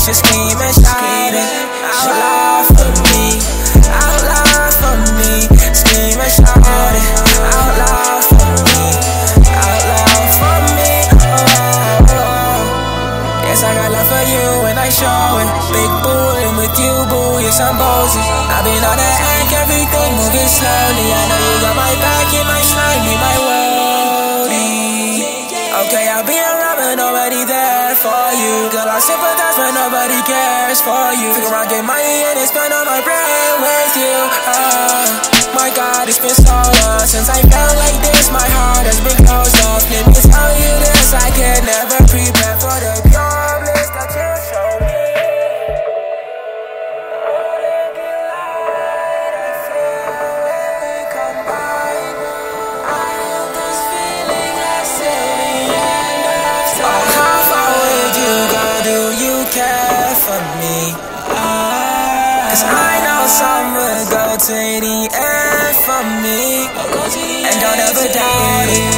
should scream and shout it out loud for me, out loud for me. Scream and shout it out loud for me, out loud for me. Yes, I got love for you and I show it. Big boo, and with you, boo, yes, I'm bossy. I've been on the act, everything moving slowly. I know you got my back, you my slimy, my worldie. Okay, I'll be around, but nobody there for you. Girl, I sympathize, but nobody cares for you. Figure I get money and it's spend on my brain with you. My God, it's been so long since I felt like this. My heart has been closed off. Let me tell you this, I can never prepare for the pure bliss that you show me. Cause I know some will go to the end for me, and don't ever doubt it.